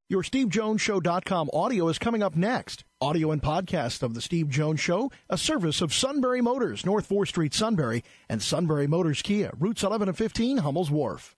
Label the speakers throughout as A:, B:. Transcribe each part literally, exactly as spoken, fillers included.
A: Your Steve Jones Show dot com audio is coming up next. Audio and podcast of The Steve Jones Show, a service of Sunbury Motors, North fourth Street, Sunbury, and Sunbury Motors Kia, routes eleven and fifteen, Hummel's Wharf.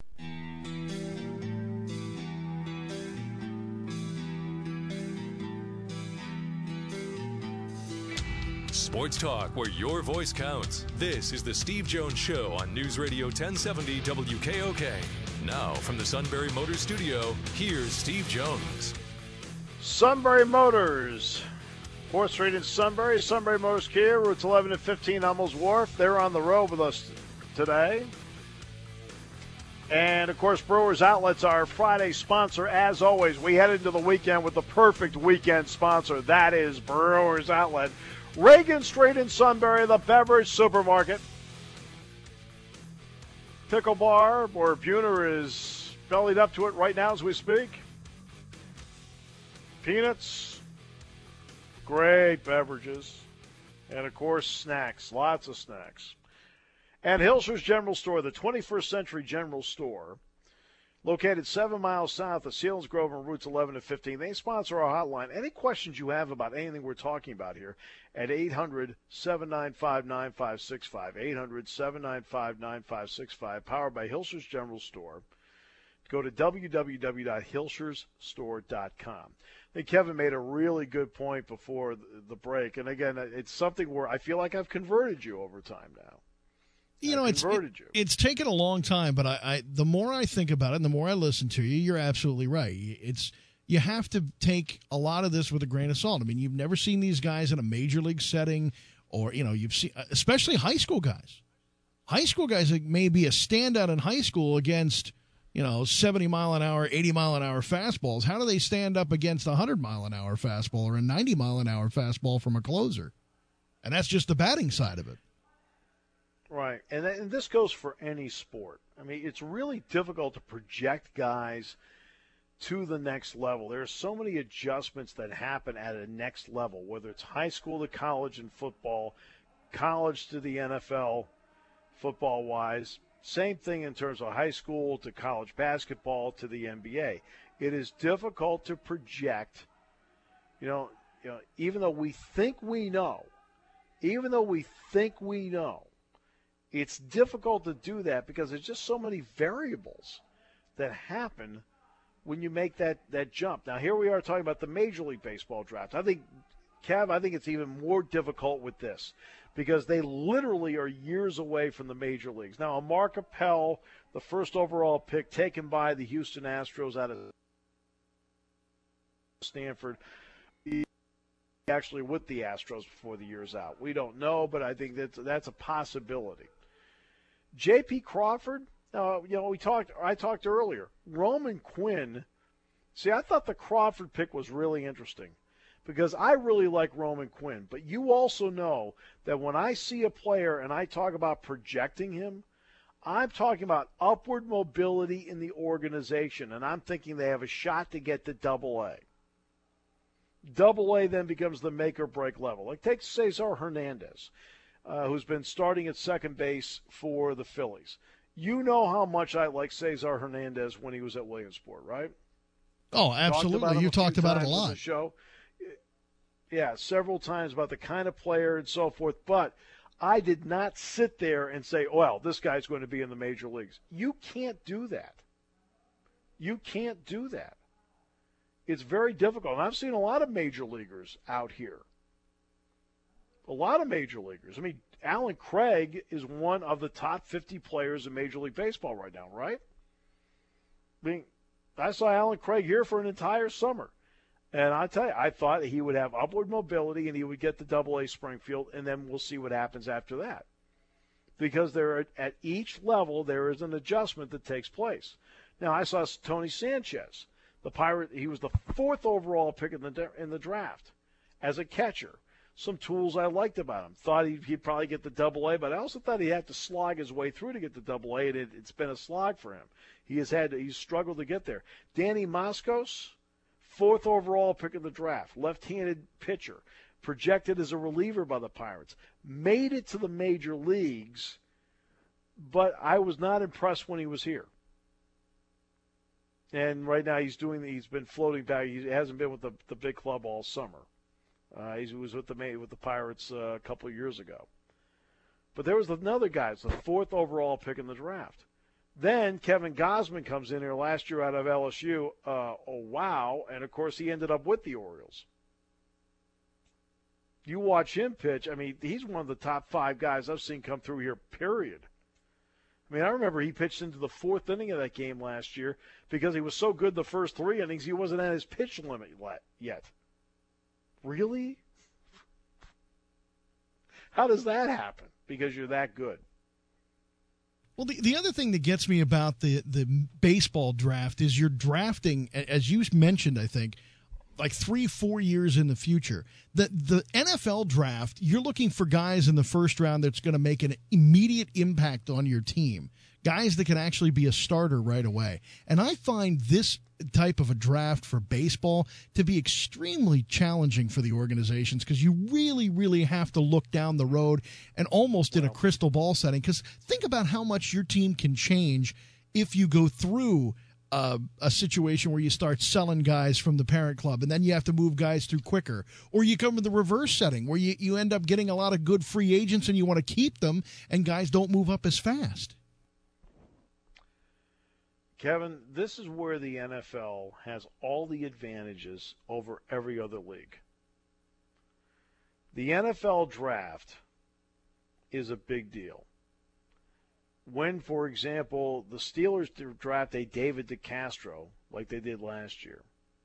B: Sports talk where your voice counts. This is The Steve Jones Show on News Radio ten seventy W K O K. Now, from the Sunbury Motors studio, here's Steve Jones.
C: Sunbury Motors, fourth Street in Sunbury, Sunbury Motors Kia, routes eleven and fifteen, Hummel's Wharf. They're on the road with us today. And, of course, Brewers Outlets, our Friday sponsor. As always, we head into the weekend with the perfect weekend sponsor. That is Brewers Outlet. Reagan Street in Sunbury, the beverage supermarket. Pickle Bar, where Buhner is bellied up to it right now as we speak. Peanuts, great beverages, and, of course, snacks, lots of snacks. And Hilscher's General Store, the twenty-first Century General Store, located seven miles south of Sealands Grove on routes eleven and fifteen. They sponsor our hotline. Any questions you have about anything we're talking about here at eight hundred, seven nine five, nine five six five, eight hundred, seven nine five, nine five six five, powered by Hilscher's General Store. Go to w w w dot hilschers store dot com. I think Kevin made a really good point before the break. And, again, it's something where I feel like I've converted you over time now.
D: You know, it's it, it's taken a long time, but I, I the more I think about it and the more I listen to you, you're absolutely right. It's you have to take a lot of this with a grain of salt. I mean, you've never seen these guys in a major league setting, or you know, you've seen especially high school guys. High school guys that may be a standout in high school against you know seventy mile an hour, eighty mile an hour fastballs. How do they stand up against a hundred mile an hour fastball or a ninety mile an hour fastball from a closer? And that's just the batting side of it.
C: Right, and, th- and this goes for any sport. I mean, it's really difficult to project guys to the next level. There are so many adjustments that happen at a next level, whether it's high school to college in football, college to the N F L football-wise. Same thing in terms of high school to college basketball to the N B A. It is difficult to project, you know, you know, even though we think we know, even though we think we know, it's difficult to do that because there's just so many variables that happen when you make that, that jump. Now, here we are talking about the Major League Baseball draft. I think, Kev, I think it's even more difficult with this because they literally are years away from the major leagues. Now, Amar Capel, the first overall pick taken by the Houston Astros out of Stanford, actually with the Astros before the year's out. We don't know, but I think that's, that's a possibility. J P. Crawford, uh, you know, we talked. I talked earlier. Roman Quinn. See, I thought the Crawford pick was really interesting because I really like Roman Quinn. But you also know that when I see a player and I talk about projecting him, I'm talking about upward mobility in the organization, and I'm thinking they have a shot to get to Double A. Double A then becomes the make or break level. Like take Cesar Hernandez. Uh, who's been starting at second base for the Phillies. You know how much I like Cesar Hernandez when he was at Williamsport, right?
D: Oh, absolutely. You talked about it a lot.
C: On the show. Yeah, several times about the kind of player and so forth. But I did not sit there and say, well, this guy's going to be in the major leagues. You can't do that. You can't do that. It's very difficult. And I've seen a lot of major leaguers out here. A lot of major leaguers. I mean, Alan Craig is one of the top fifty players in Major League Baseball right now, right? I mean, I saw Alan Craig here for an entire summer. And I tell you, I thought he would have upward mobility and he would get to Double A Springfield, and then we'll see what happens after that. Because there, at each level, there is an adjustment that takes place. Now, I saw Tony Sanchez, the Pirate. He was the fourth overall pick in the in the draft as a catcher. Some tools I liked about him. Thought he'd, he'd probably get the Double A, but I also thought he'd have to slog his way through to get the Double A, and it, it's been a slog for him. He has had he's struggled to get there. Danny Moskos, fourth overall pick in the draft, left-handed pitcher, projected as a reliever by the Pirates, made it to the major leagues, but I was not impressed when he was here. And right now he's doing. He's been floating back. He hasn't been with the the big club all summer. Uh, he was with the with the Pirates uh, a couple of years ago. But there was another guy. It's the fourth overall pick in the draft. Then Kevin Gausman comes in here last year out of L S U. Uh, oh wow! And of course he ended up with the Orioles. You watch him pitch. I mean, he's one of the top five guys I've seen come through here. Period. I mean, I remember he pitched into the fourth inning of that game last year because he was so good the first three innings, he wasn't at his pitch limit yet. Really? How does that happen? Because you're that good.
D: Well, the, the other thing that gets me about the, the baseball draft is you're drafting, as you mentioned, I think, like three, four years in the future. The the N F L draft, you're looking for guys in the first round that's going to make an immediate impact on your team, guys that can actually be a starter right away. And I find this type of a draft for baseball to be extremely challenging for the organizations because you really, really have to look down the road and almost in a crystal ball setting. Because think about how much your team can change if you go through Uh, a situation where you start selling guys from the parent club and then you have to move guys through quicker, or you come with the reverse setting where you, you end up getting a lot of good free agents and you want to keep them and guys don't move up as fast.
C: Kevin, this is where the N F L has all the advantages over every other league. The N F L draft is a big deal. When, for example, the Steelers draft a David DeCastro, like they did last year,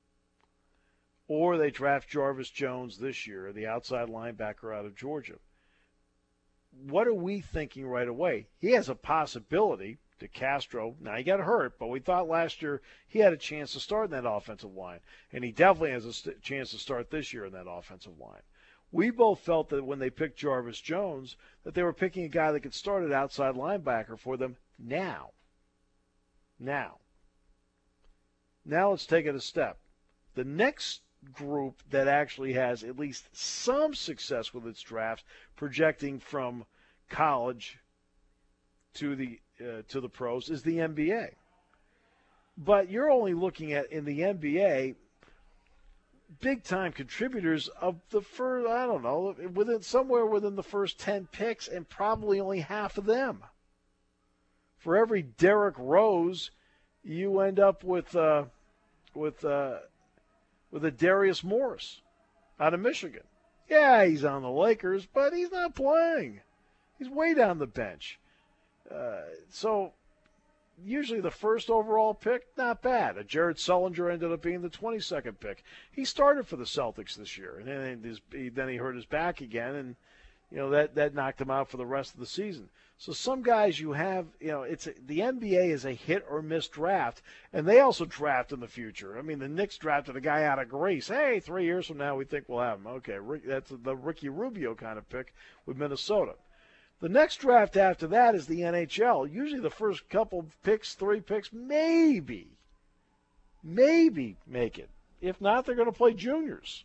C: or they draft Jarvis Jones this year, the outside linebacker out of Georgia, what are we thinking right away? He has a possibility, DeCastro. Now, he got hurt, but we thought last year he had a chance to start in that offensive line, and he definitely has a st- chance to start this year in that offensive line. We both felt that when they picked Jarvis Jones, that they were picking a guy that could start at outside linebacker for them now. Now. Now let's take it a step. The next group that actually has at least some success with its draft, projecting from college to the uh, to the pros, is the N B A. But you're only looking at, in the N B A, big-time contributors of the first, I don't know, within somewhere within the first ten picks, and probably only half of them. For every Derrick Rose, you end up with uh, with uh, with a Darius Morris out of Michigan. Yeah, he's on the Lakers, but he's not playing. He's way down the bench. Uh, so usually the first overall pick, not bad. A Jared Sullinger ended up being the twenty-second pick. He started for the Celtics this year, and then, his, then he hurt his back again, and you know that, that knocked him out for the rest of the season. So some guys you have, you know, it's a, the N B A is a hit or miss draft, and they also draft in the future. I mean, the Knicks drafted a guy out of Greece. Hey, three years from now we think we'll have him. Okay, that's the Ricky Rubio kind of pick with Minnesota. The next draft after that is the N H L. Usually the first couple picks, three picks, maybe, maybe make it. If not, they're going to play juniors.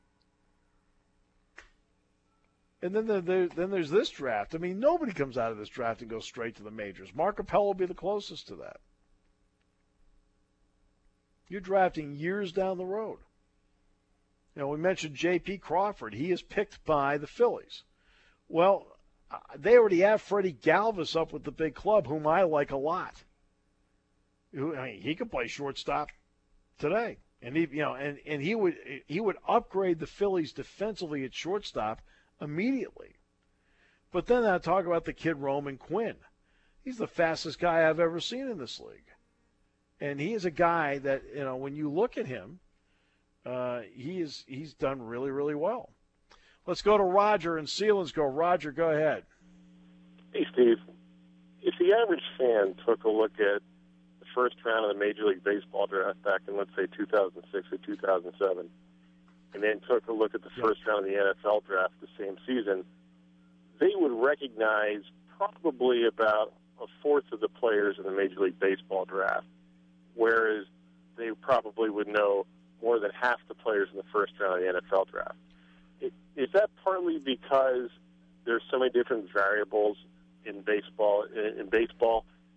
C: And then there, there, then there's this draft. I mean, nobody comes out of this draft and goes straight to the majors. Mark Capello will be the closest to that. You're drafting years down the road. You know, we mentioned J P Crawford. He is picked by the Phillies. Well, they already have Freddie Galvis up with the big club, whom I like a lot. I mean, he could play shortstop today, and he, you know, and, and he would he would upgrade the Phillies defensively at shortstop immediately. But then I talk about the kid Roman Quinn. He's the fastest guy I've ever seen in this league, and he is a guy that, you know, when you look at him, uh, he is he's done really really well. Let's go to Roger in Selinsgrove. Roger, go ahead.
E: Hey, Steve. If the average fan took a look at the first round of the Major League Baseball draft back in, let's say, two thousand six or two thousand seven, and then took a look at the first round of the N F L draft the same season, they would recognize probably about a fourth of the players in the Major League Baseball draft, whereas they probably would know more than half the players in the first round of the N F L draft. Is that partly because there's so many different variables in baseball? In baseball,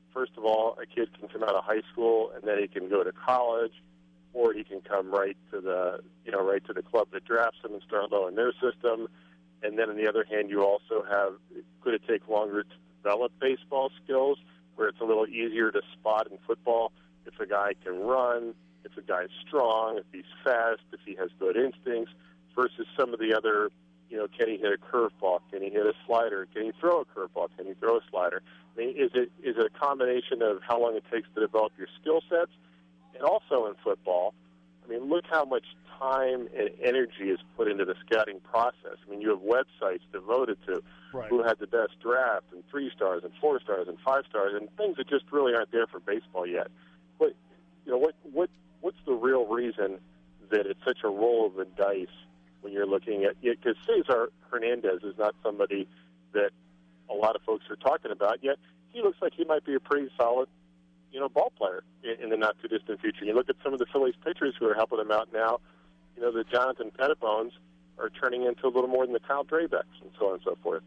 E: first of all, a kid can come out of high school and then he can go to college, or he can come right to the, you know, right to the club that drafts him and start low in their system. And then on the other hand, you also have, could it take longer to develop baseball skills, where it's a little easier to spot in football if a guy can run, if a guy's strong, if he's fast, if he has good instincts, versus some of the other, you know, can he hit a curveball? Can he hit a slider? Can he throw a curveball? Can he throw a slider? I mean, is it is it a combination of how long it takes to develop your skill sets? And also in football, I mean, look how much time and energy is put into the scouting process. I mean, you have websites devoted to
C: right.
E: who had the best draft, and three stars and four stars and five stars, and things that just really aren't there for baseball yet. But you know, what what what's the real reason that it's such a roll of the dice when you're looking at it? Because Cesar Hernandez is not somebody that a lot of folks are talking about, yet he looks like he might be a pretty solid, you know, ball player in, in the not-too-distant future. You look at some of the Phillies pitchers who are helping him out now, you know, the Jonathan Pettibones are turning into a little more than the Kyle Drabecks and so on and so forth.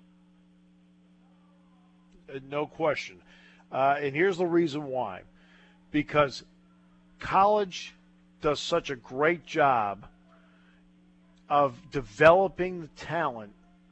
C: Uh, no question. Uh, and here's the reason why. Because college does such a great job of developing the talent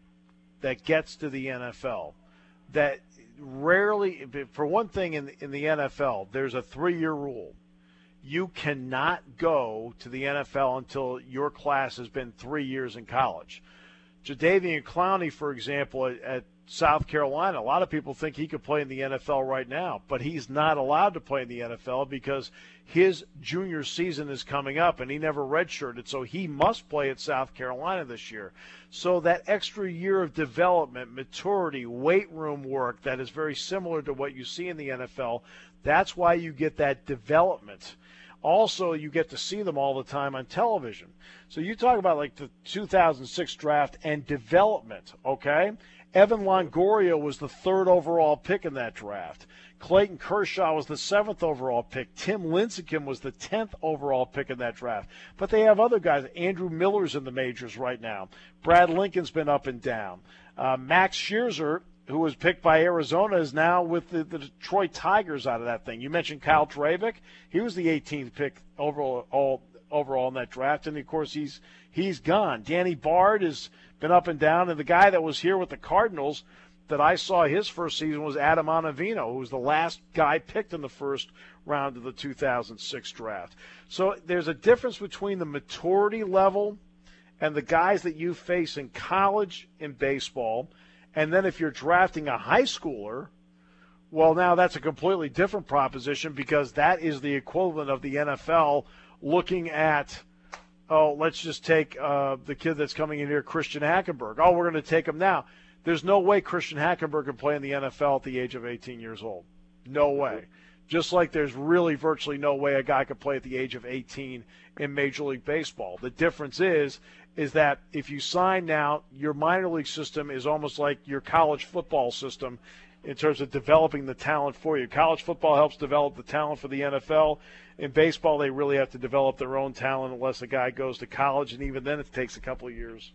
C: that gets to the N F L that rarely, for one thing, in the, in the N F L, there's a three-year rule. You cannot go to the N F L until your class has been three years in college. Jadeveon Clowney, for example, at, at South Carolina, a lot of people think he could play in the N F L right now, but he's not allowed to play in the N F L because his junior season is coming up, and he never redshirted, so he must play at South Carolina this year. So that extra year of development, maturity, weight room work that is very similar to what you see in the N F L, that's why you get that development. Also, you get to see them all the time on television. So you talk about like the two thousand six draft and development, okay? Evan Longoria was the third overall pick in that draft. Clayton Kershaw was the seventh overall pick. Tim Lincecum was the tenth overall pick in that draft. But they have other guys. Andrew Miller's in the majors right now. Brad Lincoln's been up and down. Uh, Max Scherzer, who was picked by Arizona, is now with the, the Detroit Tigers out of that thing. You mentioned Kyle Travick. He was the eighteenth pick overall, all, overall in that draft, and, of course, he's he's gone. Danny Bard has been up and down, and the guy that was here with the Cardinals that I saw his first season was Adam Ottavino, who was the last guy picked in the first round of the two thousand six draft. So there's a difference between the maturity level and the guys that you face in college in baseball. And then if you're drafting a high schooler, well, now that's a completely different proposition because that is the equivalent of the N F L looking at, oh, let's just take uh, the kid that's coming in here, Christian Hackenberg. Oh, we're going to take him now. There's no way Christian Hackenberg can play in the N F L at the age of eighteen years old. No way. Just like there's really virtually no way a guy could play at the age of eighteen in Major League Baseball. The difference is is that if you sign now, your minor league system is almost like your college football system in terms of developing the talent for you. College football helps develop the talent for the N F L. In baseball, they really have to develop their own talent unless a guy goes to college, and even then it takes a couple of years.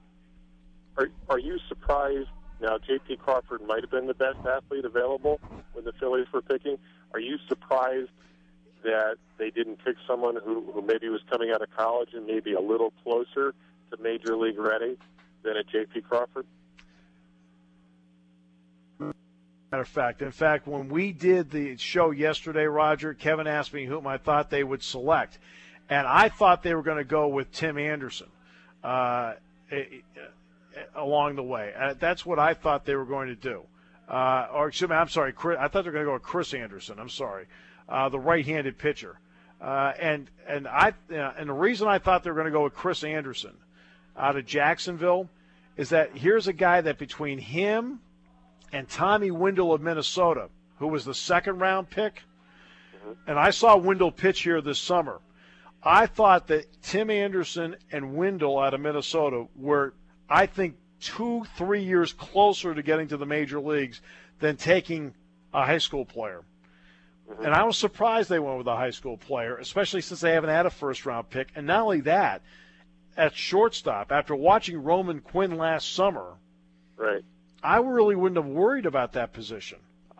E: Are, are you surprised? Now, J P Crawford might have been the best athlete available when the Phillies were picking. Are you surprised that they didn't pick someone who, who maybe was coming out of college and maybe a little closer to Major League ready than a J P Crawford?
C: Matter of fact, in fact, when we did the show yesterday, Roger, Kevin asked me whom I thought they would select, and I thought they were going to go with Tim Anderson uh, along the way. Uh, that's what I thought they were going to do. Uh, or excuse me, I'm sorry, Chris, I thought they were going to go with Chris Anderson. I'm sorry, uh, the right-handed pitcher. Uh, and and I uh, and the reason I thought they were going to go with Chris Anderson out of Jacksonville is that here's a guy that between him and Tommy Wendell of Minnesota, who was the second-round pick, mm-hmm. and I saw Wendell pitch here this summer. I thought that Tim Anderson and Wendell out of Minnesota were, I think, two, three years closer to getting to the major leagues than taking a high school player. Mm-hmm. And I was surprised they went with a high school player, especially since they haven't had a first-round pick. And not only that, at shortstop, after watching Roman Quinn last summer,
E: right,
C: I really wouldn't have worried about that position.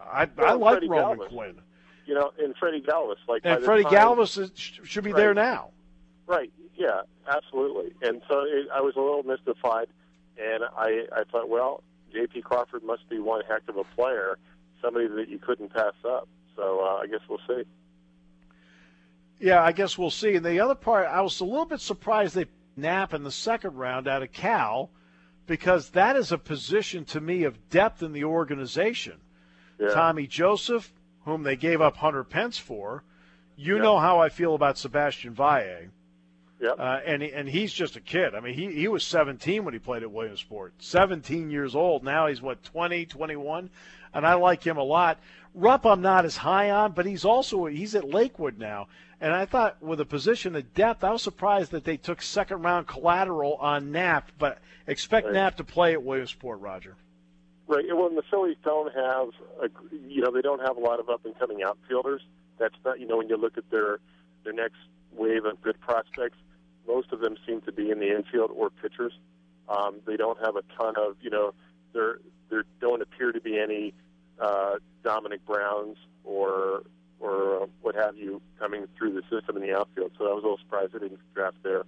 C: I,
E: well,
C: I like
E: Freddie
C: Roman
E: Galvis.
C: Quinn.
E: You know, and Freddie Galvis. Like,
C: and Freddie time, Galvis is, should be right. there now.
E: Right, yeah, absolutely. And so it, I was a little mystified, and I, I thought, well, J P. Crawford must be one heck of a player, somebody that you couldn't pass up. So uh, I guess we'll see.
C: Yeah, I guess we'll see. And the other part, I was a little bit surprised they Knapp in the second round out of Cal, because that is a position to me of depth in the organization. Yeah. Tommy Joseph, whom they gave up Hunter Pence for, you yep. know how I feel about Sebastian Valle.
E: Yep.
C: Uh, and and he's just a kid. I mean, he, he was seventeen when he played at Williamsport. seventeen years old. Now he's, what, twenty, twenty-one? And I like him a lot. Rupp I'm not as high on, but he's also he's at Lakewood now. And I thought with a position of depth, I was surprised that they took second-round collateral on Knapp, but expect right. Knapp to play at Williamsport, Roger.
E: Right. Well, and the Phillies don't have, a, you know, they don't have a lot of up-and-coming outfielders. That's not, you know, when you look at their their next wave of good prospects, most of them seem to be in the infield or pitchers. Um, they don't have a ton of, you know, there there don't appear to be any uh, Dominic Browns or or uh, what have you coming through the system in the outfield. So I was a little surprised they didn't draft there.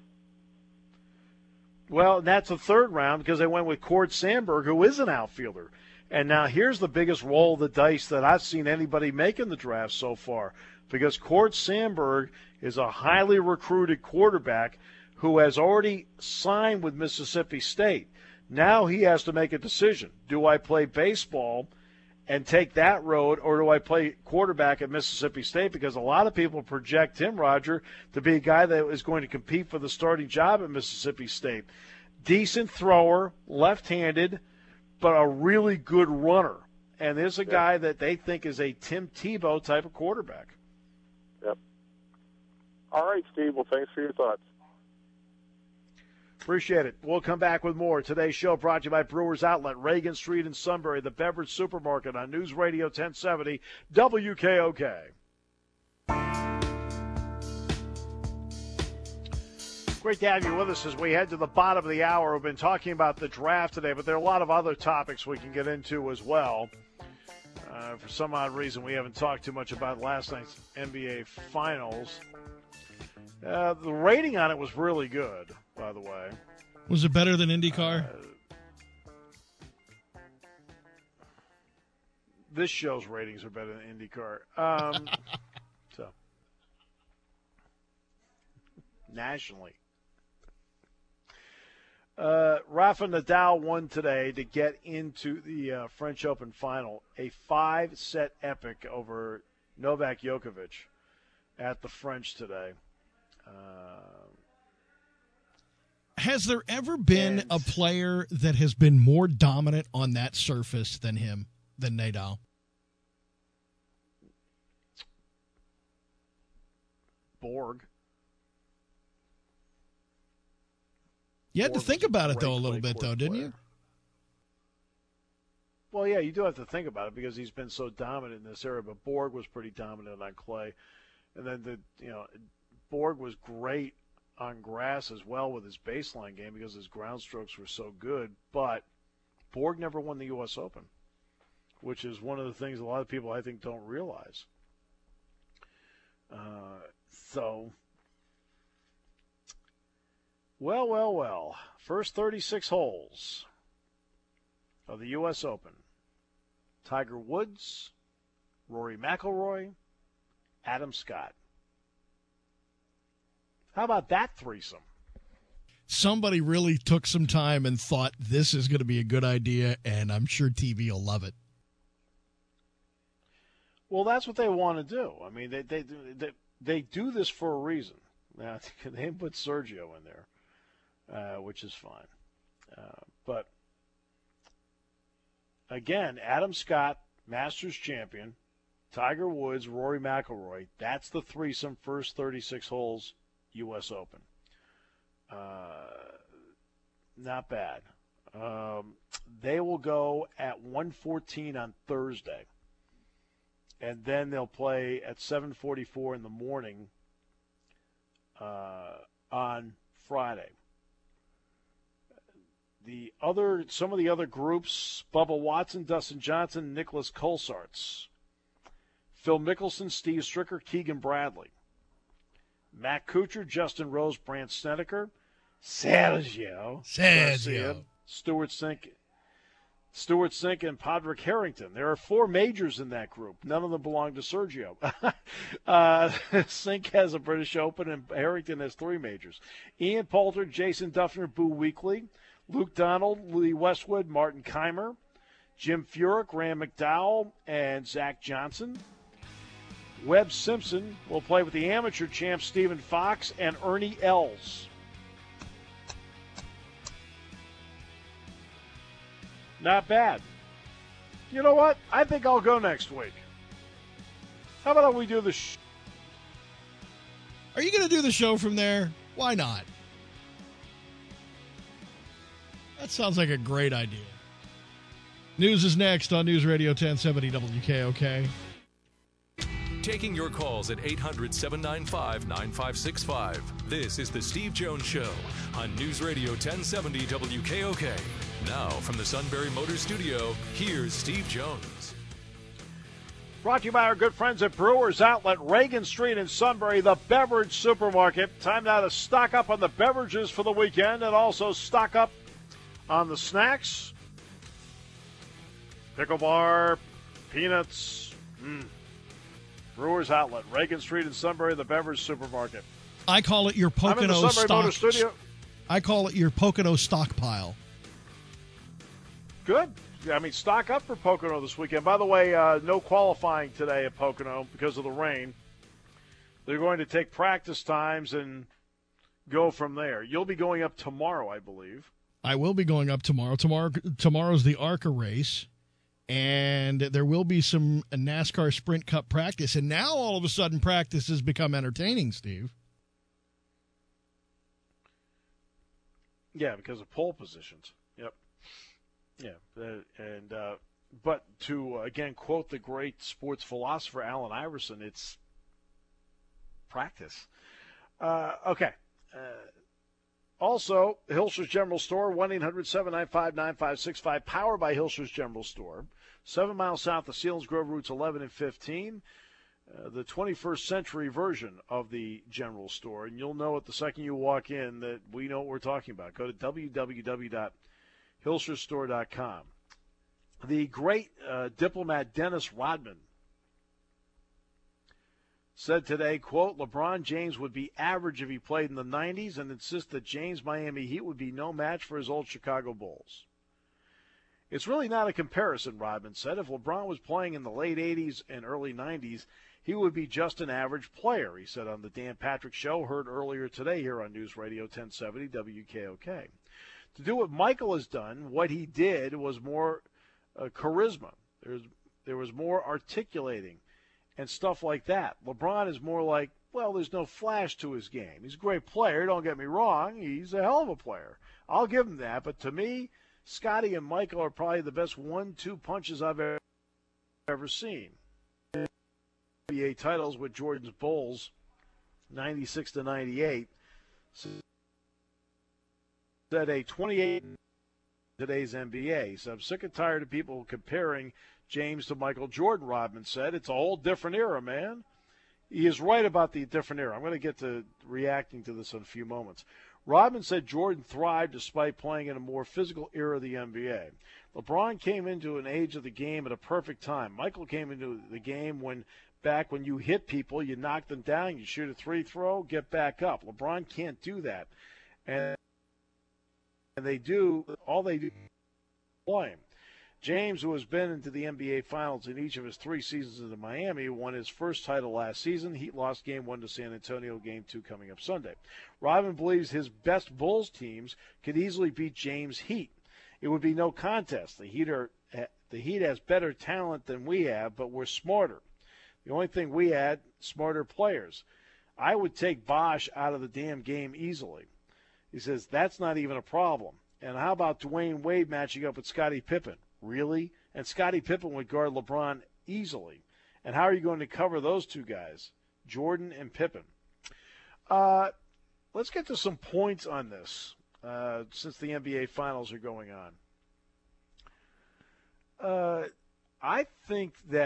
C: Well, that's the third round because they went with Cord Sandberg, who is an outfielder. And now here's the biggest roll of the dice that I've seen anybody make in the draft so far, because Cord Sandberg is a highly recruited quarterback who has already signed with Mississippi State. Now he has to make a decision. Do I play baseball and take that road, or do I play quarterback at Mississippi State? Because a lot of people project him, Roger, to be a guy that is going to compete for the starting job at Mississippi State. Decent thrower, left-handed, but a really good runner. And there's a yep. guy that they think is a Tim Tebow type of quarterback.
E: Yep. All right, Steve. Well, thanks for your thoughts.
C: Appreciate it. We'll come back with more. Today's show brought to you by Brewers Outlet, Reagan Street in Sunbury, the beverage supermarket on News Radio ten seventy W K O K. Great to have you with us as we head to the bottom of the hour. We've been talking about the draft today, but there are a lot of other topics we can get into as well. Uh, for some odd reason, we haven't talked too much about last night's N B A Finals. Uh, the rating on it was really good, by the way.
D: Was it better than IndyCar?
C: Uh, this show's ratings are better than IndyCar. Um, so, nationally. Uh, Rafa Nadal won today to get into the uh, French Open final, a five-set epic over Novak Djokovic at the French today. Uh,
D: has there ever been a player that has been more dominant on that surface than him, than Nadal?
C: Borg.
D: You had Borg to think about it, though, a little bit, though, didn't player. you?
C: Well, yeah, you do have to think about it because he's been so dominant in this area, but Borg was pretty dominant on clay. And then, the you know, Borg was great on grass as well with his baseline game because his ground strokes were so good, but Borg never won the U S Open, which is one of the things a lot of people, I think, don't realize. Uh, so, well, well, well. First thirty-six holes of the U S Open. Tiger Woods, Rory McIlroy, Adam Scott. How about that threesome?
D: Somebody really took some time and thought this is going to be a good idea, and I'm sure T V will love it.
C: Well, that's what they want to do. I mean, they they they, they do this for a reason. Now, they put Sergio in there, uh, which is fine. Uh, but, again, Adam Scott, Masters champion, Tiger Woods, Rory McIlroy, that's the threesome, first thirty-six holes, U S Open. Uh, not bad. Um, they will go at one fourteen on Thursday, and then they'll play at seven forty-four in the morning uh, on Friday. The other, some of the other groups, Bubba Watson, Dustin Johnson, Nicholas Colsaerts Phil Mickelson, Steve Stricker, Keegan Bradley. Matt Kuchar, Justin Rose, Brandt Snedeker, Sergio,
D: Sergio.
C: Stuart Sink, Stuart Sink, and Padraig Harrington. There are four majors in that group. None of them belong to Sergio. uh, Sink has a British Open, and Harrington has three majors. Ian Poulter, Jason Duffner, Boo Weekley, Luke Donald, Lee Westwood, Martin Keimer, Jim Furyk, Rand McDowell, and Zach Johnson. Webb Simpson will play with the amateur champ Stephen Fox and Ernie Els. Not bad. You know what? I think I'll go next week. How about we do the sh-
D: Are you going to do the show from there? Why not? That sounds like a great idea. News is next on News Radio ten seventy W K O K.
B: Taking your calls at eight hundred, seven nine five, nine five six five. This is the Steve Jones Show on News Radio ten seventy W K O K. Now, from the Sunbury Motors Studio, here's Steve Jones.
C: Brought to you by our good friends at Brewers Outlet, Reagan Street in Sunbury, the beverage supermarket. Time now to stock up on the beverages for the weekend and also stock up on the snacks. Pickle bar, peanuts, mm. Brewers Outlet, Reagan Street in Sunbury, the beverage supermarket.
D: I call it your Pocono
C: I'm in the Sunbury
D: stock.
C: Motor Studio.
D: I call it your Pocono stockpile.
C: Good. I mean, stock up for Pocono this weekend. By the way, uh, no qualifying today at Pocono because of the rain. They're going to take practice times and go from there. You'll be going up tomorrow, I believe.
D: I will be going up tomorrow. Tomorrow, tomorrow's the ARCA race. And there will be some NASCAR Sprint Cup practice. And now, all of a sudden, practice has become entertaining, Steve.
C: Yeah, because of pole positions. Yep. Yeah. Uh, and uh, But to, uh, again, quote the great sports philosopher Allen Iverson, it's practice. Uh, okay. Uh, also, Hilscher's General Store, one eight hundred, seven nine five, nine five six five, powered by Hilscher's General Store. Seven miles south of Seals Grove, routes eleven and fifteen, uh, the twenty-first century version of the General Store. And you'll know it the second you walk in that we know what we're talking about. Go to w w w dot hilscher store dot com. The great uh, diplomat Dennis Rodman said today, quote, LeBron James would be average if he played in the nineties and insists that James Miami Heat would be no match for his old Chicago Bulls. It's really not a comparison, Rodman said. If LeBron was playing in the late eighties and early nineties, he would be just an average player, he said on the Dan Patrick Show, heard earlier today here on News Radio ten seventy W K O K. To do what Michael has done, what he did was more uh, charisma. There's, there was more articulating and stuff like that. LeBron is more like, well, there's no flash to his game. He's a great player, don't get me wrong. He's a hell of a player. I'll give him that. But to me, Scotty and Michael are probably the best one two punches I've ever, ever seen. N B A titles with Jordan's Bulls, ninety-six to ninety-eight. Set a twenty-eight in today's N B A. So I'm sick and tired of people comparing James to Michael Jordan, Rodman said. It's a whole different era, man. He is right about the different era. I'm going to get to reacting to this in a few moments. Rodman said Jordan thrived despite playing in a more physical era of the N B A. LeBron came into an age of the game at a perfect time. Michael came into the game when back when you hit people, you knock them down, you shoot a three throw, get back up. LeBron can't do that. And and they do, all they do is play him. James, who has been into the N B A Finals in each of his three seasons in Miami, won his first title last season. Heat lost Game one to San Antonio, Game two coming up Sunday. Rodman believes his best Bulls teams could easily beat James' Heat. It would be no contest. The Heat, are, the Heat has better talent than we have, but we're smarter. The only thing we had, smarter players. I would take Bosh out of the damn game easily. He says, that's not even a problem. And how about Dwayne Wade matching up with Scottie Pippen? Really? And Scottie Pippen would guard LeBron easily. And how are you going to cover those two guys, Jordan and Pippen? Uh, let's get to some points on this uh, since the N B A Finals are going on. Uh, I think that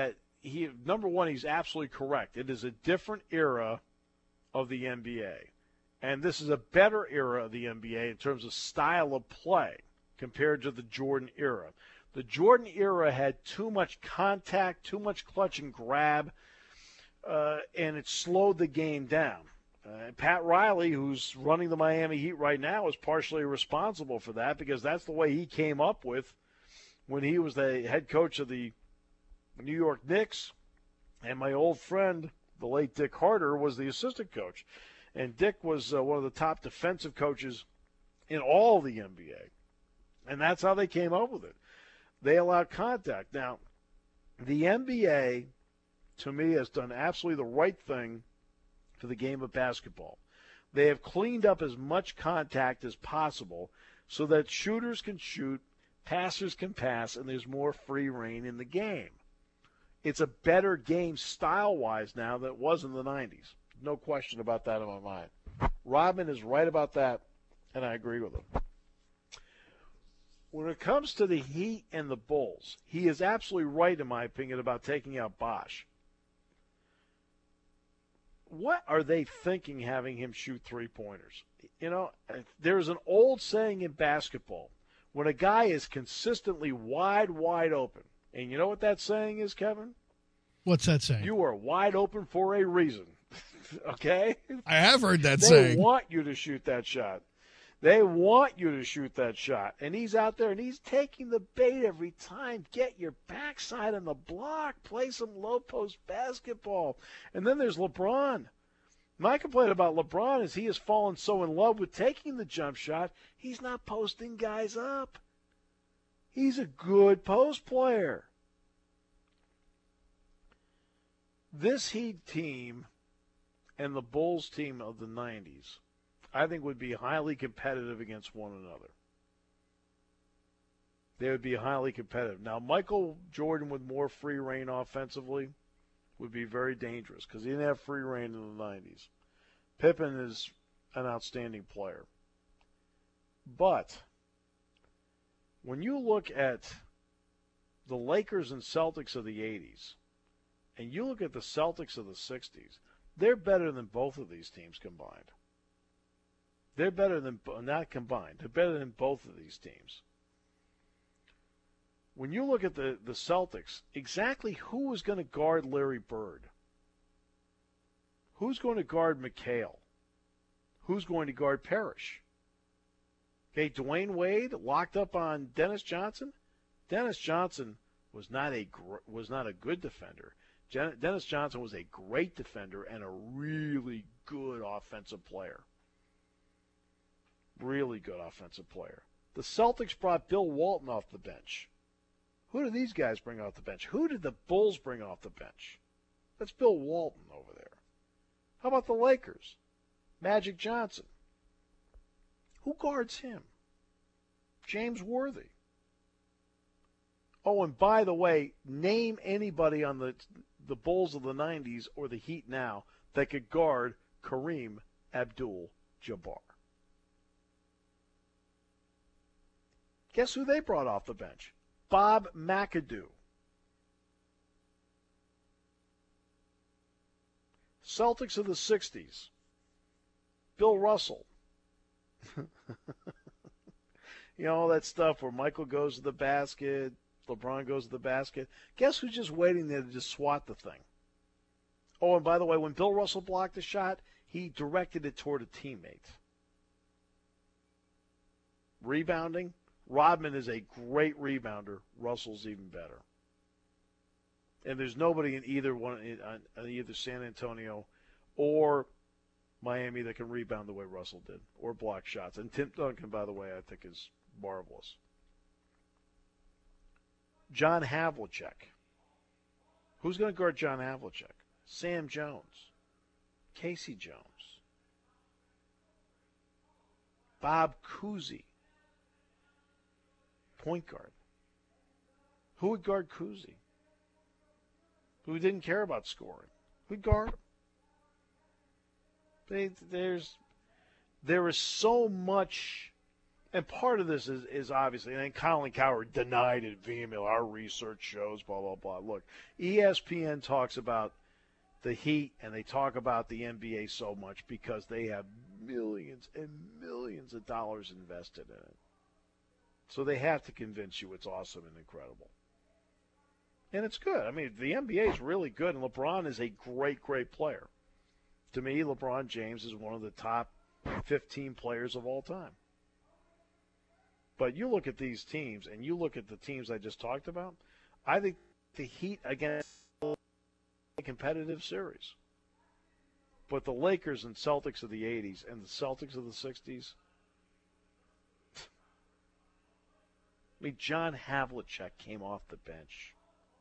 C: he number one, he's absolutely correct. It is a different era of the N B A. And this is a better era of the N B A in terms of style of play compared to the Jordan era. The Jordan era had too much contact, too much clutch and grab, uh, and it slowed the game down. Uh, Pat Riley, who's running the Miami Heat right now, is partially responsible for that because that's the way he came up with when he was the head coach of the New York Knicks. And my old friend, the late Dick Harder, was the assistant coach. And Dick was uh, one of the top defensive coaches in all of the N B A. And that's how they came up with it. They allowed contact. Now, the N B A, to me, has done absolutely the right thing for the game of basketball. They have cleaned up as much contact as possible so that shooters can shoot, passers can pass, and there's more free reign in the game. It's a better game style-wise now than it was in the nineties. No question about that in my mind. Rodman is right about that, and I agree with him. When it comes to the Heat and the Bulls, he is absolutely right, in my opinion, about taking out Bosh. What are they thinking having him shoot three-pointers? You know, there's an old saying in basketball, when a guy is consistently wide, wide open, and you know what that saying is, Kevin?
D: What's that saying?
C: You are wide open for a reason. Okay?
D: I have heard that
C: they
D: saying.
C: They want you to shoot that shot. They want you to shoot that shot. And he's out there, and he's taking the bait every time. Get your backside on the block. Play some low-post basketball. And then there's LeBron. My complaint about LeBron is he has fallen so in love with taking the jump shot, he's not posting guys up. He's a good post player. This Heat team and the Bulls team of the nineties, I think, would be highly competitive against one another. They would be highly competitive. Now, Michael Jordan with more free reign offensively would be very dangerous because he didn't have free reign in the nineties. Pippen is an outstanding player. But when you look at the Lakers and Celtics of the eighties, and you look at the Celtics of the sixties, they're better than both of these teams combined. They're better than, not combined, they're better than both of these teams. When you look at the, the Celtics, exactly who is going to guard Larry Bird? Who's going to guard McHale? Who's going to guard Parrish? Okay, Dwayne Wade locked up on Dennis Johnson. Dennis Johnson was not a was not a good defender. Dennis Johnson was a great defender and a really good offensive player. Really good offensive player. The Celtics brought Bill Walton off the bench. Who do these guys bring off the bench? Who did the Bulls bring off the bench? That's Bill Walton over there. How about the Lakers? Magic Johnson. Who guards him? James Worthy. Oh, and by the way, name anybody on the the Bulls of the nineties or the Heat now that could guard Kareem Abdul-Jabbar. Guess who they brought off the bench? Bob McAdoo. Celtics of the sixties. Bill Russell. You know, all that stuff where Michael goes to the basket, LeBron goes to the basket. Guess who's just waiting there to just swat the thing? Oh, and by the way, when Bill Russell blocked a shot, he directed it toward a teammate. Rebounding. Rodman is a great rebounder. Russell's even better. And there's nobody in either one, in either San Antonio or Miami that can rebound the way Russell did or block shots. And Tim Duncan, by the way, I think is marvelous. John Havlicek. Who's going to guard John Havlicek? Sam Jones. Casey Jones. Bob Cousy. Point guard. Who would guard Cousy? Who didn't care about scoring? Who'd guard him? They, there's, there is so much And part of this is, is obviously, and Colin Cowherd denied it vehemently. Our research shows, blah, blah, blah. Look, E S P N talks about the Heat, and they talk about the N B A so much because they have millions and millions of dollars invested in it. So they have to convince you it's awesome and incredible. And it's good. I mean, the N B A is really good, and LeBron is a great, great player. To me, LeBron James is one of the top fifteen players of all time. But you look at these teams, and you look at the teams I just talked about, I think the Heat against a competitive series. But the Lakers and Celtics of the eighties and the Celtics of the sixties, I mean, John Havlicek came off the bench.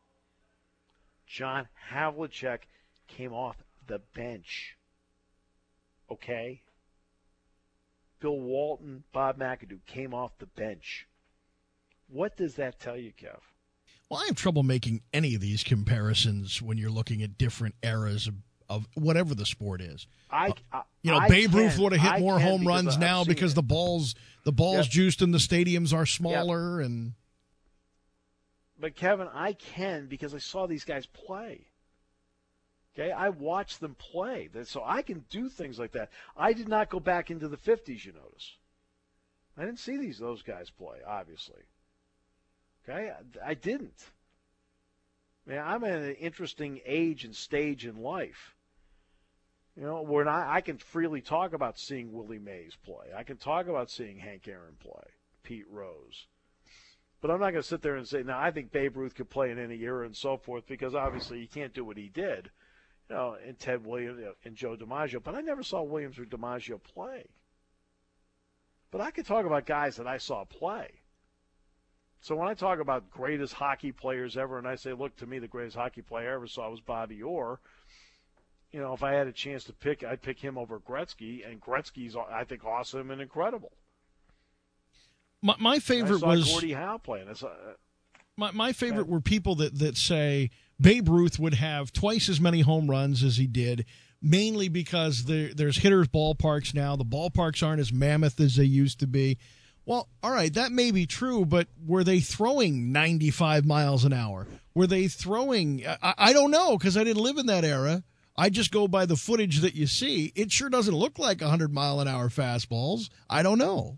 C: John Havlicek came off the bench. Okay? Bill Walton, Bob McAdoo came off the bench. What does that tell you, Kev?
D: Well, I have trouble making any of these comparisons when you're looking at different eras of, of whatever the sport is.
C: I, I
D: you know,
C: I
D: Babe
C: can,
D: Ruth would have hit
C: I
D: more home
C: because
D: runs
C: I've
D: now because
C: it.
D: the balls the balls
C: Yep.
D: juiced in the stadiums are smaller.
C: Yep.
D: And
C: But Kevin, I can because I saw these guys play. Okay, I watched them play, so I can do things like that. I did not go back into the fifties, you notice. I didn't see these those guys play, obviously. Okay, I, I didn't. Man, I'm at an interesting age and stage in life. You know, where I, I can freely talk about seeing Willie Mays play. I can talk about seeing Hank Aaron play, Pete Rose. But I'm not going to sit there and say, now, I think Babe Ruth could play in any era and so forth, because obviously you can't do what he did. You know, and Ted Williams and Joe DiMaggio. But I never saw Williams or DiMaggio play. But I could talk about guys that I saw play. So when I talk about greatest hockey players ever, and I say, look, to me, the greatest hockey player I ever saw was Bobby Orr, you know, if I had a chance to pick, I'd pick him over Gretzky. And Gretzky's, I think, awesome and incredible.
D: My, my favorite
C: I saw
D: was
C: Gordie Howe playing. I saw, uh,
D: my my favorite were people that, that say Babe Ruth would have twice as many home runs as he did, mainly because there, there's hitters' ballparks now. The ballparks aren't as mammoth as they used to be. Well, all right, that may be true, but were they throwing ninety-five miles an hour? Were they throwing I, I don't know, because I didn't live in that era. I just go by the footage that you see. It sure doesn't look like one hundred mile an hour fastballs. I don't know.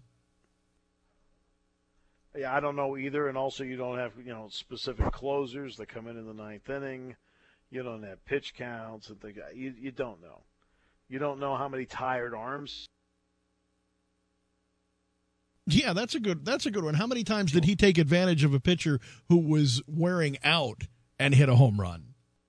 C: Yeah, I don't know either, and also you don't have, you know, specific closers that come in in the ninth inning. You don't have pitch counts and things. You you don't know. You don't know how many tired arms.
D: Yeah, that's a good that's a good one. How many times did he take advantage of a pitcher who was wearing out and hit a home run?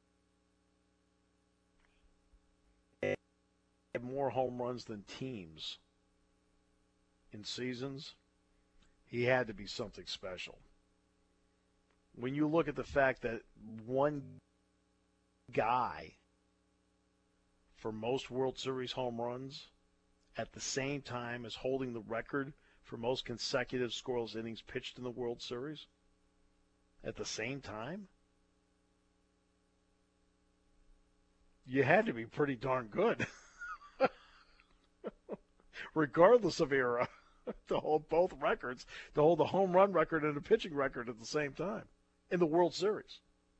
C: More home runs than teams in seasons. He had to be something special. When you look at the fact that one guy for most World Series home runs at the same time as holding the record for most consecutive scoreless innings pitched in the World Series at the same time, you had to be pretty darn good. Regardless of era, to hold both records, to hold the home run record and the pitching record at the same time in the World Series.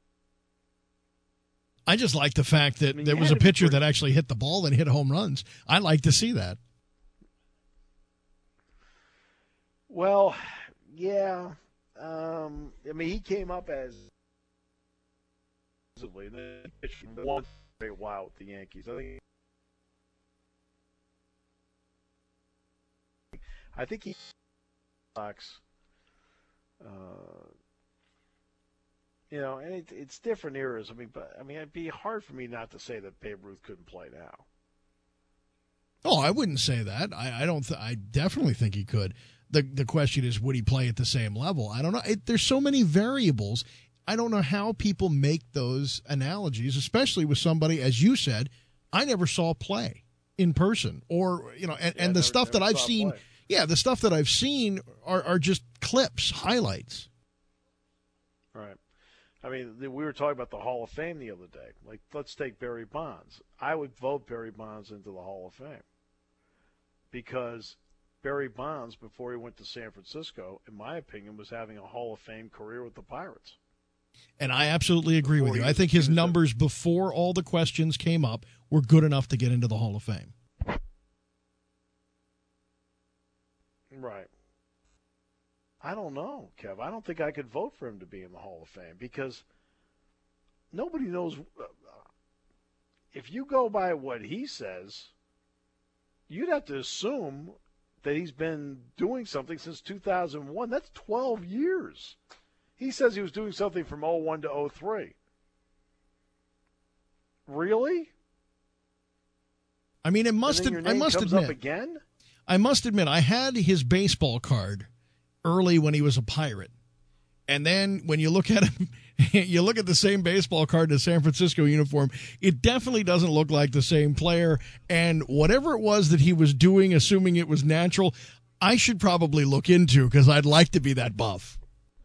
D: I just like the fact that
C: I mean,
D: there was a pitcher that actually hit the ball and hit home runs. I like to see that.
C: Well, yeah. Um, I mean, he came up as and then pitched one for a while with the Yankees. I think. I think he Sox, uh, you know, and it, it's different eras. I mean, but I mean, it'd be hard for me not to say that Babe Ruth couldn't play now.
D: Oh, I wouldn't say that. I, I don't. Th- I definitely think he could. the The question is, would he play at the same level? I don't know. It, there's so many variables. I don't know how people make those analogies, especially with somebody, as you said, I never saw play in person, or you know, and,
C: Yeah,
D: and the
C: never,
D: stuff that
C: never
D: I've
C: saw
D: seen.
C: play.
D: Yeah, the stuff that I've seen are, are just clips, highlights.
C: Right. I mean, we were talking about the Hall of Fame the other day. Like, let's take Barry Bonds. I would vote Barry Bonds into the Hall of Fame because Barry Bonds, before he went to San Francisco, in my opinion, was having a Hall of Fame career with the Pirates.
D: And I absolutely agree before with you. I think his numbers up. before all the questions came up were good enough to get into the Hall of Fame.
C: Right. I don't know, Kev. I don't think I could vote for him to be in the Hall of Fame because nobody knows. If you go by what he says, you'd have to assume that he's been doing something since two thousand one. That's twelve years. He says he was doing something from oh one to oh three. Really?
D: I mean, it must
C: and then
D: have,
C: your name
D: I must
C: comes
D: admit.
C: Up again?
D: I must admit, I had his baseball card early when he was a Pirate. And then when you look at him, you look at the same baseball card in a San Francisco uniform, it definitely doesn't look like the same player. And whatever it was that he was doing, assuming it was natural, I should probably look into because I'd like to be that buff.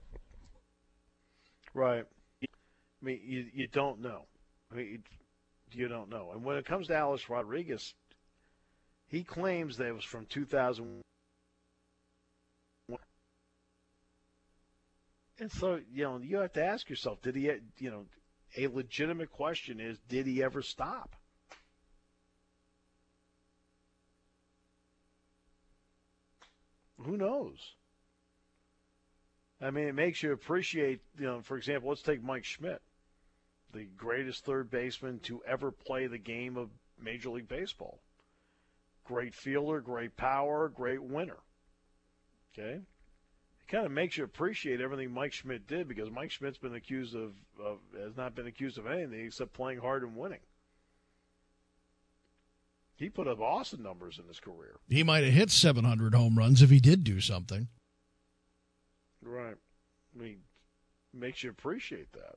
C: Right. I mean, you, you don't know. I mean, you, you don't know. And when it comes to Alex Rodriguez, he claims that it was from two thousand one. And so, you know, you have to ask yourself, did he, you know, a legitimate question is, did he ever stop? Who knows? I mean, it makes you appreciate, you know, for example, let's take Mike Schmidt, the greatest third baseman to ever play the game of Major League Baseball. Great fielder, great power, great winner. Okay? It kind of makes you appreciate everything Mike Schmidt did because Mike Schmidt's been accused of, of has not been accused of anything except playing hard and winning. He put up awesome numbers in his career.
D: He might have hit seven hundred home runs if he did do something.
C: Right. I mean, makes you appreciate that.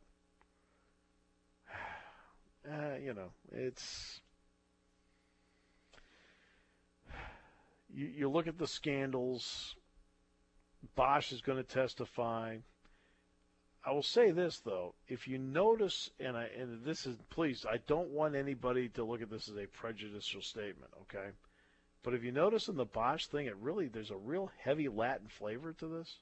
C: Uh, you know, it's... You, you look at the scandals. Bosch is going to testify. I will say this, though. If you notice, and, I, and this is, please, I don't want anybody to look at this as a prejudicial statement, okay? But if you notice in the Bosch thing, it really, there's a real heavy Latin flavor to this.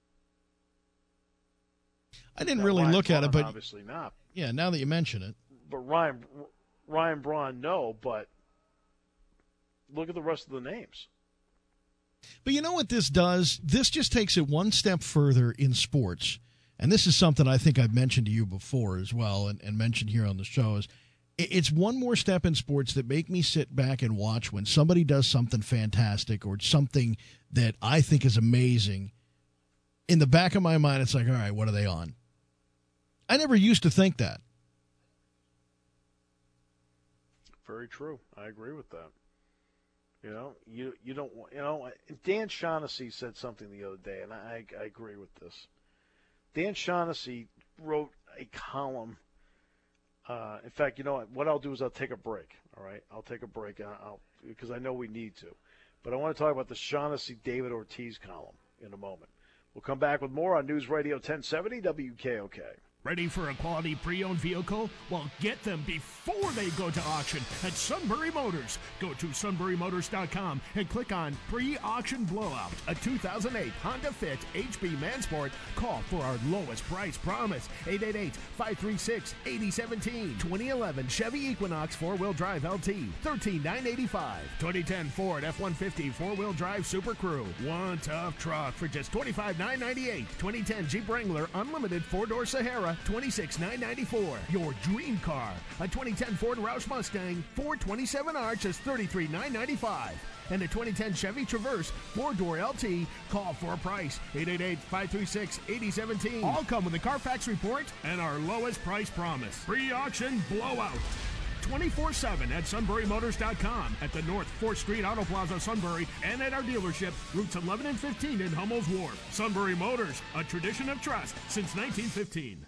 D: I didn't
C: now,
D: really
C: Ryan
D: look
C: Braun,
D: at it, but
C: obviously not.
D: Yeah, now that you mention it.
C: But Ryan, Ryan Braun, no, but look at the rest of the names.
D: But you know what this does? This just takes it one step further in sports. And this is something I think I've mentioned to you before as well and, and mentioned here on the show. Is it's one more step in sports that make me sit back and watch when somebody does something fantastic or something that I think is amazing. In the back of my mind, it's like, all right, what are they on? I never used to think that.
C: Very true. I agree with that. You know, you you don't want, you know, Dan Shaughnessy said something the other day, and I, I agree with this. Dan Shaughnessy wrote a column. Uh, in fact, you know what? What I'll do is I'll take a break, all right? I'll take a break I'll, because I know we need to. But I want to talk about the Shaughnessy-David Ortiz column in a moment. We'll come back with more on News Radio ten seventy W K O K.
F: Ready for a quality pre-owned vehicle? Well, get them before they go to auction at Sunbury Motors. Go to sunbury motors dot com and click on Pre-Auction Blowout. A two thousand eight Honda Fit H B Mansport. Call for our lowest price promise. eight eight eight, five three six, eight zero one seven. twenty eleven Chevy Equinox four-wheel drive L T. thirteen thousand nine hundred eighty-five dollars. twenty ten Ford F one fifty four-wheel drive Super Crew. One tough truck for just twenty-five thousand nine hundred ninety-eight dollars. twenty ten Jeep Wrangler Unlimited four-door Sahara. twenty-six thousand nine hundred ninety-four dollars. Your dream car. A twenty ten Ford Roush Mustang four twenty-seven R just thirty-three thousand nine hundred ninety-five dollars. And a twenty ten Chevy Traverse four-door L T. Call for a price. eight eight eight, five three six, eight zero one seven. All come with a Carfax report and our lowest price promise. Pre-auction blowout. twenty-four seven at sunbury motors dot com, at the North fourth Street Auto Plaza, Sunbury, and at our dealership, routes eleven and fifteen in Hummel's Wharf. Sunbury Motors, a tradition of trust since nineteen fifteen.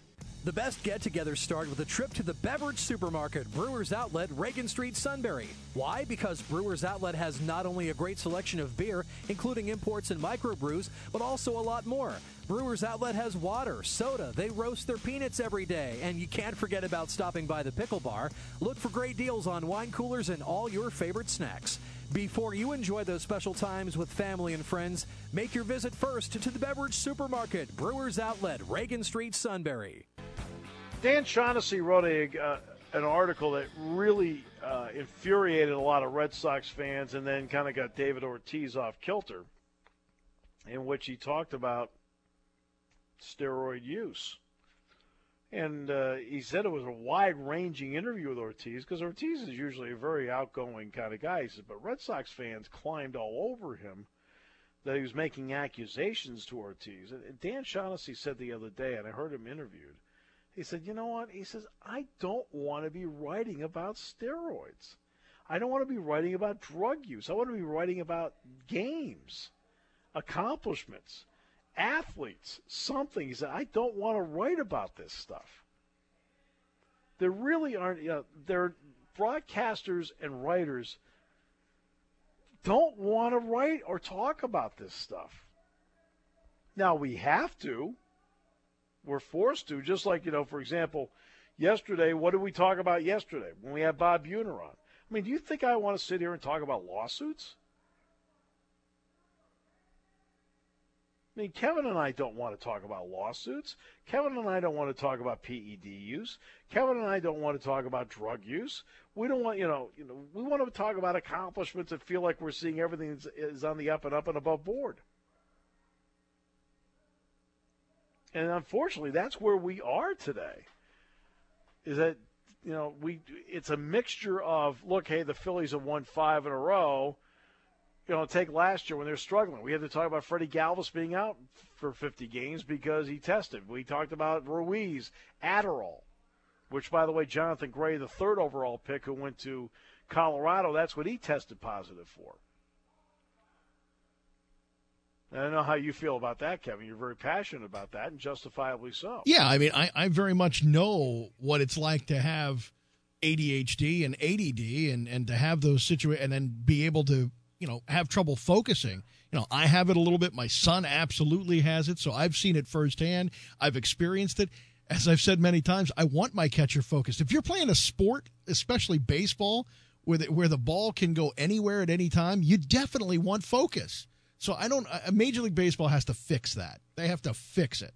G: The best get-togethers start with a trip to the beverage supermarket, Brewers Outlet, Reagan Street, Sunbury. Why? Because Brewers Outlet has not only a great selection of beer, including imports and microbrews, but also a lot more. Brewers Outlet has water, soda, they roast their peanuts every day, and you can't forget about stopping by the Pickle Bar. Look for great deals on wine coolers and all your favorite snacks. Before you enjoy those special times with family and friends, make your visit first to the beverage supermarket, Brewers Outlet, Reagan Street, Sunbury.
C: Dan Shaughnessy wrote a, uh, an article that really uh, infuriated a lot of Red Sox fans and then kind of got David Ortiz off kilter, in which he talked about steroid use. And uh, he said it was a wide-ranging interview with Ortiz, because Ortiz is usually a very outgoing kind of guy. He said, but Red Sox fans climbed all over him that he was making accusations to Ortiz. And Dan Shaughnessy said the other day, and I heard him interviewed, he said, you know what? He says, I don't want to be writing about steroids. I don't want to be writing about drug use. I want to be writing about games, accomplishments, athletes, something. He said, I don't want to write about this stuff. There really aren't, you know, there broadcasters and writers don't want to write or talk about this stuff. Now, we have to. We're forced to, just like, you know, for example, yesterday, what did we talk about yesterday when we had Bob Buhner on? I mean, do you think I want to sit here and talk about lawsuits? I mean, Kevin and I don't want to talk about lawsuits. Kevin and I don't want to talk about P E D use. Kevin and I don't want to talk about drug use. We don't want, you know, you know, we want to talk about accomplishments and feel like we're seeing everything is, is on the up and up and above board. And unfortunately, that's where we are today. Is that, you know, we it's a mixture of, look, hey, the Phillies have won five in a row. You know, take last year when they're struggling. We had to talk about Freddie Galvis being out for fifty games because he tested. We talked about Ruiz, Adderall, which, by the way, Jonathan Gray, the third overall pick who went to Colorado, that's what he tested positive for. I don't know how you feel about that, Kevin. You're very passionate about that, and justifiably so.
D: Yeah, I mean, I, I very much know what it's like to have A D H D and A D D and, and to have those situations and then be able to, you know, have trouble focusing. You know, I have it a little bit. My son absolutely has it, so I've seen it firsthand. I've experienced it. As I've said many times, I want my catcher focused. If you're playing a sport, especially baseball, where the, where the ball can go anywhere at any time, you definitely want focus. So I don't – Major League Baseball has to fix that. They have to fix it.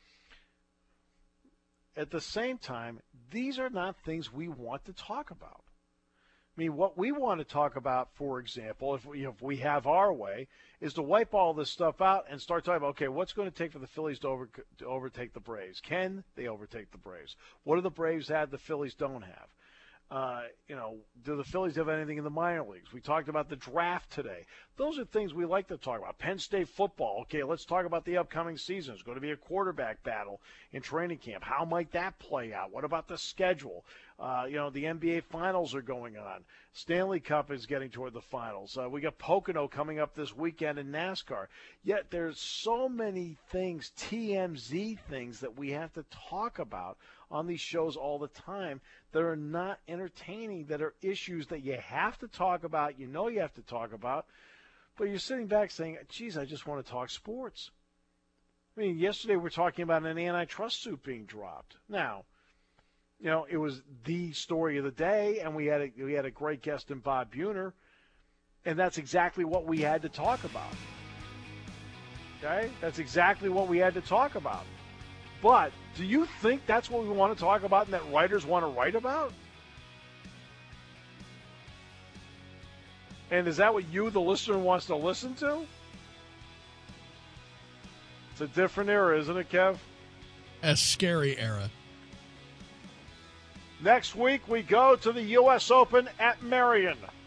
C: At the same time, these are not things we want to talk about. I mean, what we want to talk about, for example, if we, if we have our way, is to wipe all this stuff out and start talking about, okay, what's going to take for the Phillies to, over, to overtake the Braves? Can they overtake the Braves? What do the Braves have the Phillies don't have? Uh, you know, do the Phillies have anything in the minor leagues? We talked about the draft today. Those are things we like to talk about. Penn State football. Okay, let's talk about the upcoming season. It's going to be a quarterback battle in training camp. How might that play out? What about the schedule? Uh, you know, the N B A finals are going on. Stanley Cup is getting toward the finals. Uh, we got Pocono coming up this weekend in NASCAR. Yet there's so many things, T M Z things, that we have to talk about on these shows all the time that are not entertaining, that are issues that you have to talk about, you know you have to talk about, but you're sitting back saying, geez, I just want to talk sports. I mean, yesterday we were talking about an antitrust suit being dropped. Now, you know, it was the story of the day, and we had a, we had a great guest in Bob Buhner, and that's exactly what we had to talk about. Okay? That's exactly what we had to talk about. But do you think that's what we want to talk about and that writers want to write about? And is that what you, the listener, wants to listen to? It's a different era, isn't it, Kev?
D: A scary era.
C: Next week, we go to the U S Open at Merion.